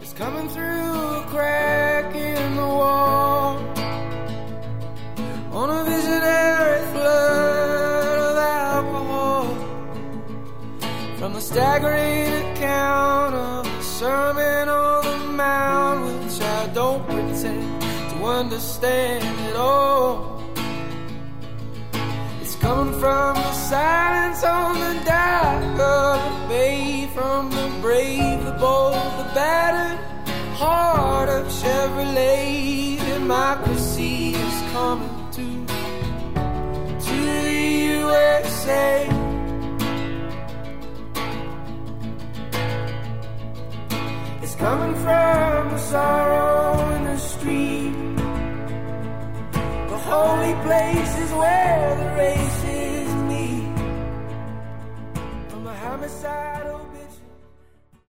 coming through a crack in the wall on a visionary flood of alcohol, from the staggering account of a sermon on the mount, which I don't pretend to understand at all. It's coming from the silence on the dock of the bay, from the brave, the bold, the battered heart of Chevrolet. Democracy is coming to the USA. It's coming from the sorrow in the street, the holy places where the races meet, from the homicide.